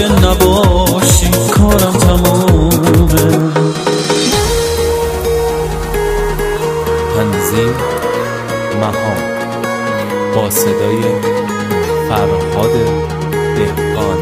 اگه نباشی کارم تمومه. تنظیم مهان با صدای فرهاد دهقان.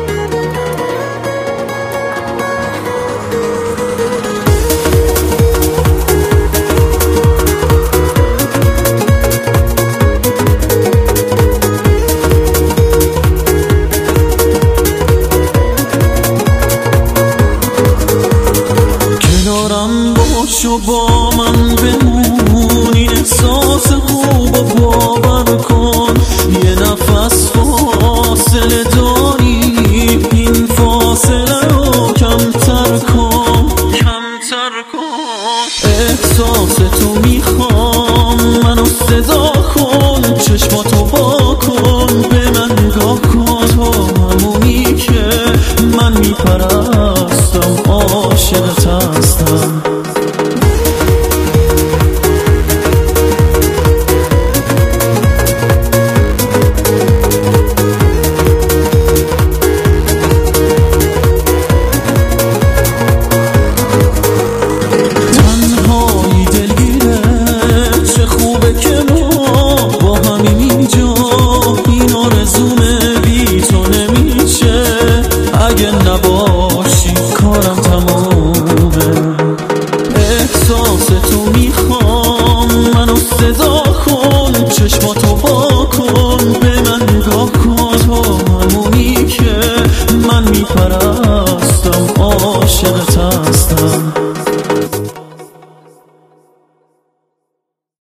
کنارم باش و با من بمونی، احساس خوب و باور کن، یه نفس فاصله داری، این فاصله رو کمتر کن. احساس تو میخوام، منو صدا کن، چشماتو با کن، به من نگاه کن، تو همونی که من میپرستم، عاشقت هستم. تنهایی دلگیره، چه خوبه که ما با همین اینجا، این آرزومه بی تو نمیشه. اگه نبا